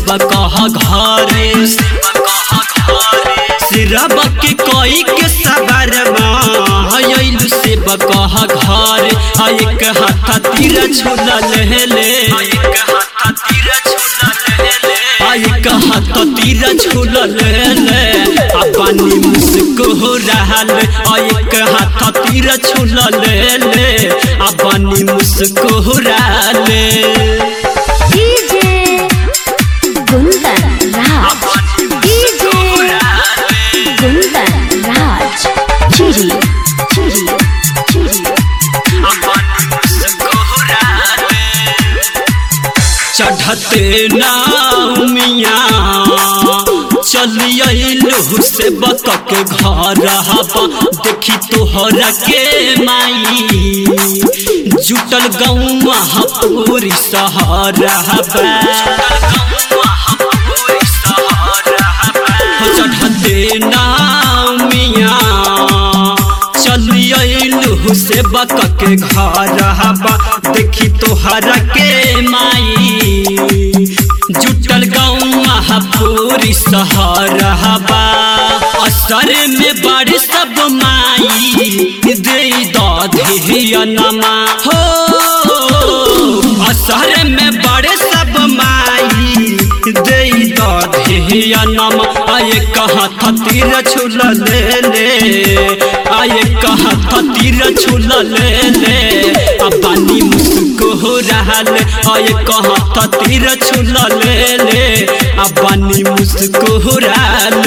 बकह घरे सिरब के कोई के सबर आइलू से बकह घरे एक हाथ तीर छुलल हेले एक हाथ तीर छुलल हेले अपनी मुस्कुराल एक हाथ तीर छुलल हेले अपनी मुस्कुराल चढ़ते नामिया चलियलू से बतक घर देखी तोहरा के माई जुटल गौवा पूरी सहरा चढ़ते नामिया चलियलू से बतक घर देखी तोहरा के माई जुटल गौवा पूरी सहरा असर में बड़ सब माई दे धियनमा हो असर में बड़ सब माई दे धियनमा आए कहाँ तीर छुलल ले आए कहाँ तीर छुलल ले अपनी मुस्कुराल आए कहाँ तीर छुलल ले अपनी मुस्कुराल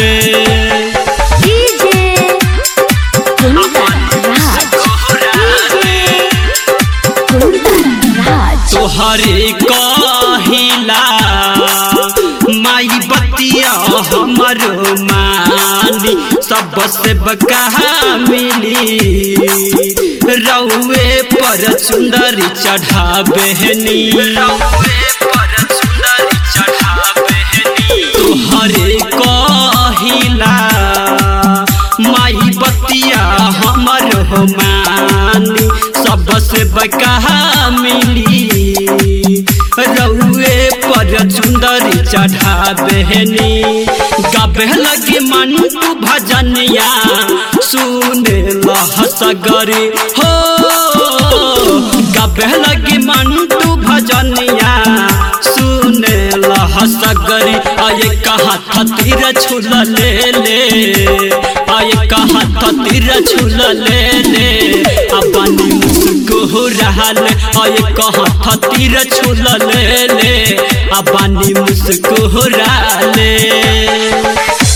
तोहरे कहिला माई बतिया हमरो मानी सबसे बकहा मिली रउए पर सुंदरी चढ़ाबेनी तोहरे कहिला माई बतिया हमरो मानी सबसे बकहा मिली रउए पर सुंदरी चढ़ाबेनी गाबे लगे मंटू भजनिया सुने सगरी हो गाबे लगे मंटू भजनिया सुने सगरी आए कहाँ तीर छुलल ले आए कहाँ तीर छुलल ले अपनी मुस्कुराल आए कहाँ तीर छुलल ले अपनी मुस्कुराल।